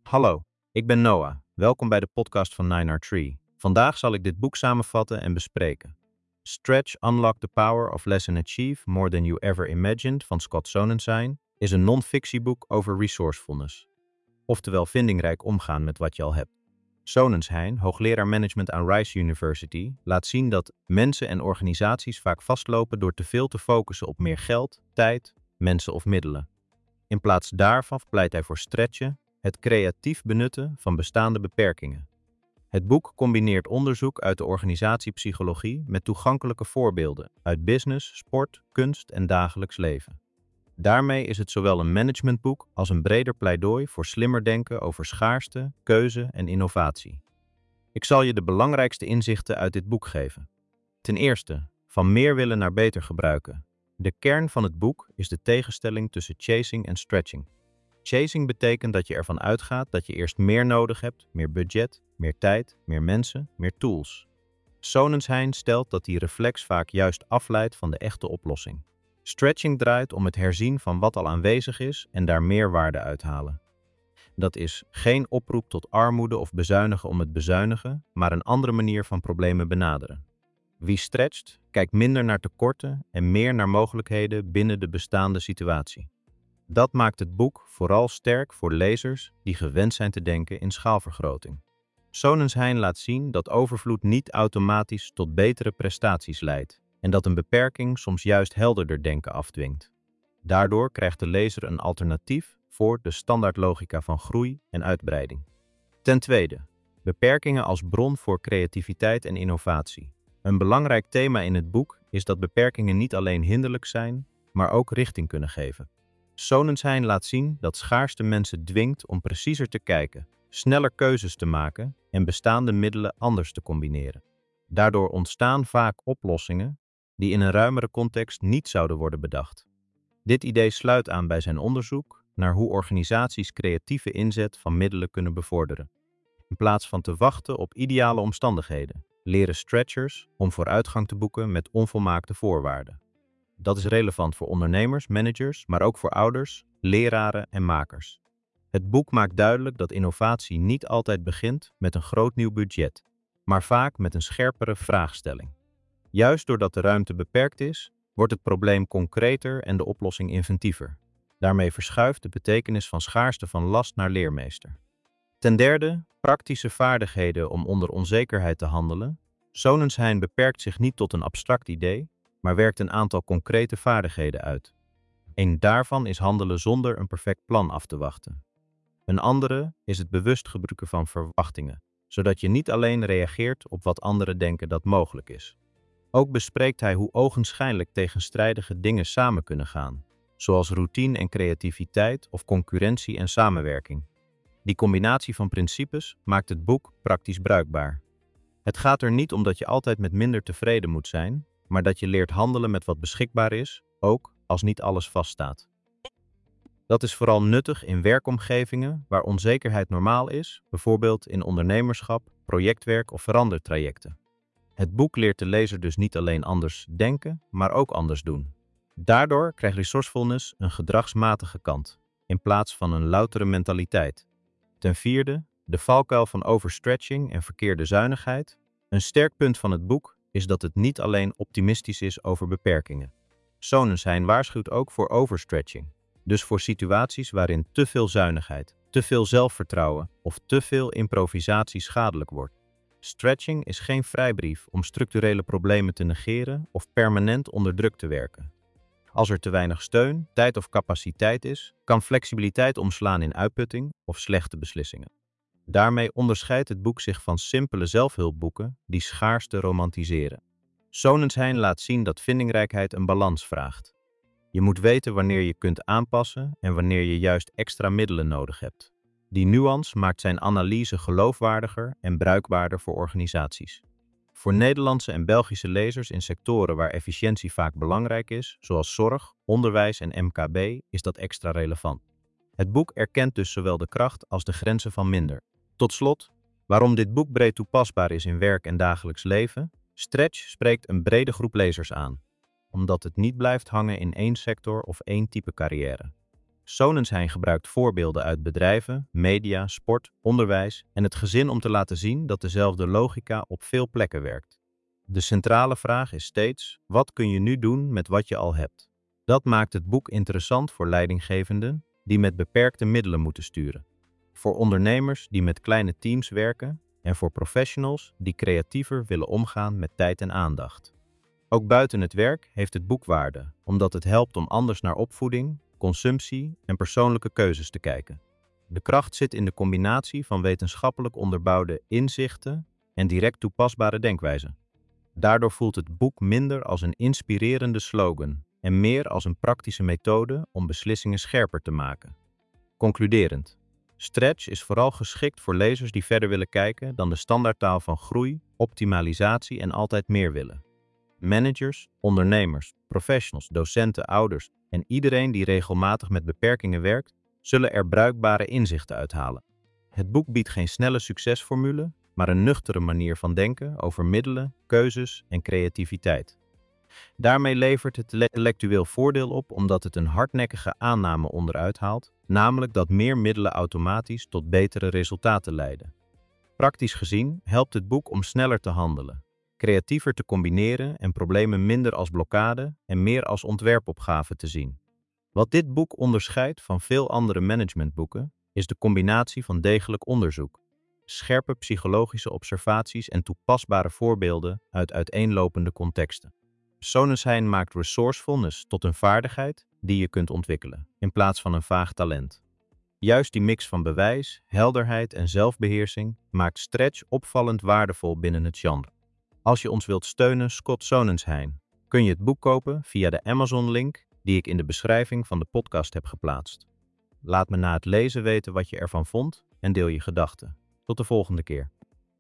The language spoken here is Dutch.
Hallo, ik ben Noah. Welkom bij de podcast van 9R3. Vandaag zal ik dit boek samenvatten en bespreken. Stretch, Unlock the Power of Less and Achieve More Than You Ever Imagined van Scott Sonenshein is een non-fictieboek over resourcefulness. Oftewel vindingrijk omgaan met wat je al hebt. Sonenshein, hoogleraar management aan Rice University, laat zien dat mensen en organisaties vaak vastlopen door te veel te focussen op meer geld, tijd, mensen of middelen. In plaats daarvan pleit hij voor stretchen, het creatief benutten van bestaande beperkingen. Het boek combineert onderzoek uit de organisatiepsychologie met toegankelijke voorbeelden uit business, sport, kunst en dagelijks leven. Daarmee is het zowel een managementboek als een breder pleidooi voor slimmer denken over schaarste, keuze en innovatie. Ik zal je de belangrijkste inzichten uit dit boek geven. Ten eerste, van meer willen naar beter gebruiken. De kern van het boek is de tegenstelling tussen chasing en stretching. Chasing betekent dat je ervan uitgaat dat je eerst meer nodig hebt, meer budget, meer tijd, meer mensen, meer tools. Sonenshein stelt dat die reflex vaak juist afleidt van de echte oplossing. Stretching draait om het herzien van wat al aanwezig is en daar meer waarde uithalen. Dat is geen oproep tot armoede of bezuinigen om het bezuinigen, maar een andere manier van problemen benaderen. Wie stretcht, kijkt minder naar tekorten en meer naar mogelijkheden binnen de bestaande situatie. Dat maakt het boek vooral sterk voor lezers die gewend zijn te denken in schaalvergroting. Sonenshein laat zien dat overvloed niet automatisch tot betere prestaties leidt en dat een beperking soms juist helderder denken afdwingt. Daardoor krijgt de lezer een alternatief voor de standaardlogica van groei en uitbreiding. Ten tweede, beperkingen als bron voor creativiteit en innovatie. Een belangrijk thema in het boek is dat beperkingen niet alleen hinderlijk zijn, maar ook richting kunnen geven. Sonenshein laat zien dat schaarste mensen dwingt om preciezer te kijken, sneller keuzes te maken en bestaande middelen anders te combineren. Daardoor ontstaan vaak oplossingen die in een ruimere context niet zouden worden bedacht. Dit idee sluit aan bij zijn onderzoek naar hoe organisaties creatieve inzet van middelen kunnen bevorderen. In plaats van te wachten op ideale omstandigheden, leren stretchers om vooruitgang te boeken met onvolmaakte voorwaarden. Dat is relevant voor ondernemers, managers, maar ook voor ouders, leraren en makers. Het boek maakt duidelijk dat innovatie niet altijd begint met een groot nieuw budget, maar vaak met een scherpere vraagstelling. Juist doordat de ruimte beperkt is, wordt het probleem concreter en de oplossing inventiever. Daarmee verschuift de betekenis van schaarste van last naar leermeester. Ten derde, praktische vaardigheden om onder onzekerheid te handelen. Sonenshein beperkt zich niet tot een abstract idee, maar werkt een aantal concrete vaardigheden uit. Een daarvan is handelen zonder een perfect plan af te wachten. Een andere is het bewust gebruiken van verwachtingen, zodat je niet alleen reageert op wat anderen denken dat mogelijk is. Ook bespreekt hij hoe ogenschijnlijk tegenstrijdige dingen samen kunnen gaan, zoals routine en creativiteit of concurrentie en samenwerking. Die combinatie van principes maakt het boek praktisch bruikbaar. Het gaat er niet om dat je altijd met minder tevreden moet zijn, maar dat je leert handelen met wat beschikbaar is, ook als niet alles vaststaat. Dat is vooral nuttig in werkomgevingen waar onzekerheid normaal is, bijvoorbeeld in ondernemerschap, projectwerk of verandertrajecten. Het boek leert de lezer dus niet alleen anders denken, maar ook anders doen. Daardoor krijgt resourcefulness een gedragsmatige kant, in plaats van een loutere mentaliteit. Ten vierde, de valkuil van overstretching en verkeerde zuinigheid. Een sterk punt van het boek is dat het niet alleen optimistisch is over beperkingen. Sonenshein waarschuwt ook voor overstretching, dus voor situaties waarin te veel zuinigheid, te veel zelfvertrouwen of te veel improvisatie schadelijk wordt. Stretching is geen vrijbrief om structurele problemen te negeren of permanent onder druk te werken. Als er te weinig steun, tijd of capaciteit is, kan flexibiliteit omslaan in uitputting of slechte beslissingen. Daarmee onderscheidt het boek zich van simpele zelfhulpboeken die schaarste romantiseren. Sonenshein laat zien dat vindingrijkheid een balans vraagt. Je moet weten wanneer je kunt aanpassen en wanneer je juist extra middelen nodig hebt. Die nuance maakt zijn analyse geloofwaardiger en bruikbaarder voor organisaties. Voor Nederlandse en Belgische lezers in sectoren waar efficiëntie vaak belangrijk is, zoals zorg, onderwijs en MKB, is dat extra relevant. Het boek erkent dus zowel de kracht als de grenzen van minder. Tot slot, waarom dit boek breed toepasbaar is in werk en dagelijks leven? Stretch spreekt een brede groep lezers aan, omdat het niet blijft hangen in één sector of één type carrière. Sonnensheim gebruikt voorbeelden uit bedrijven, media, sport, onderwijs en het gezin om te laten zien dat dezelfde logica op veel plekken werkt. De centrale vraag is steeds: wat kun je nu doen met wat je al hebt? Dat maakt het boek interessant voor leidinggevenden die met beperkte middelen moeten sturen, voor ondernemers die met kleine teams werken en voor professionals die creatiever willen omgaan met tijd en aandacht. Ook buiten het werk heeft het boek waarde, omdat het helpt om anders naar opvoeding, consumptie en persoonlijke keuzes te kijken. De kracht zit in de combinatie van wetenschappelijk onderbouwde inzichten en direct toepasbare denkwijzen. Daardoor voelt het boek minder als een inspirerende slogan en meer als een praktische methode om beslissingen scherper te maken. Concluderend: Stretch is vooral geschikt voor lezers die verder willen kijken dan de standaardtaal van groei, optimalisatie en altijd meer willen. Managers, ondernemers, professionals, docenten, ouders en iedereen die regelmatig met beperkingen werkt, zullen er bruikbare inzichten uithalen. Het boek biedt geen snelle succesformule, maar een nuchtere manier van denken over middelen, keuzes en creativiteit. Daarmee levert het intellectueel voordeel op omdat het een hardnekkige aanname onderuit haalt, namelijk dat meer middelen automatisch tot betere resultaten leiden. Praktisch gezien helpt het boek om sneller te handelen, creatiever te combineren en problemen minder als blokkade en meer als ontwerpopgave te zien. Wat dit boek onderscheidt van veel andere managementboeken is de combinatie van degelijk onderzoek, scherpe psychologische observaties en toepasbare voorbeelden uit uiteenlopende contexten. Sonnensheim maakt resourcefulness tot een vaardigheid die je kunt ontwikkelen, in plaats van een vaag talent. Juist die mix van bewijs, helderheid en zelfbeheersing maakt Stretch opvallend waardevol binnen het genre. Als je ons wilt steunen, Scott Sonnensheim, kun je het boek kopen via de Amazon-link die ik in de beschrijving van de podcast heb geplaatst. Laat me na het lezen weten wat je ervan vond en deel je gedachten. Tot de volgende keer.